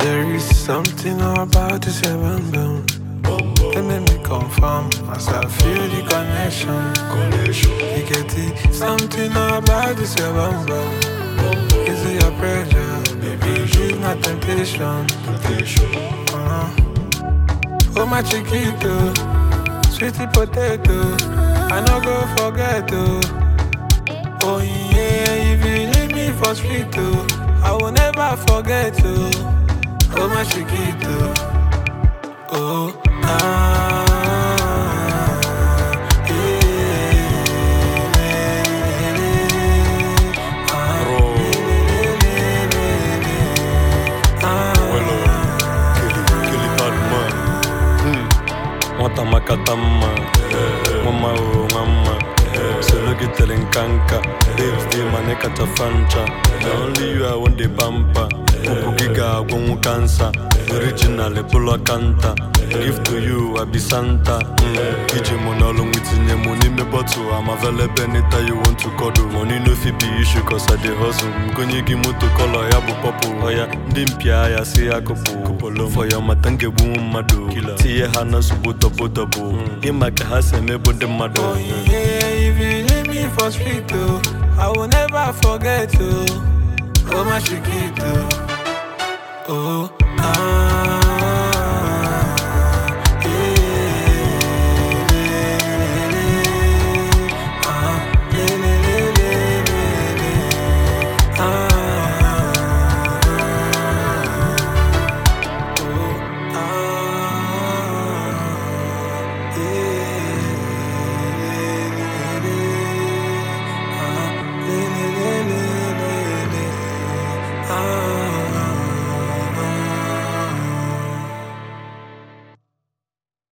There is something about this heaven bound. They make me confirm as I feel the connection. You get it? Something about this heaven bound. Is it your pressure? Baby, it's not temptation. Oh my chiquito, sweetie potato, I no go forget oh yeah, if you leave me for street I will never forget oh my chiquito, oh Mata makatama, mama o mama. Solo gitling kanka, Dave's the maneka tafancha. Only you I want the pampa. Pupu giga gongu cancer. Original pulo canta. Give to you I be Santa. Iji monolo witinye money me bottle. I'm available anytime you want to cuddle. Money no fi be issue cause I dey hustle. Mkonye gi moto color ya bu purple. Oya ndimpia ya si ya kupolo. For your matange bu mado. Tiye hana subuto botobo. Imaka hase me bonde mado. Oh yeah, if you leave me for street I will never forget oh my chiquito, oh yeah.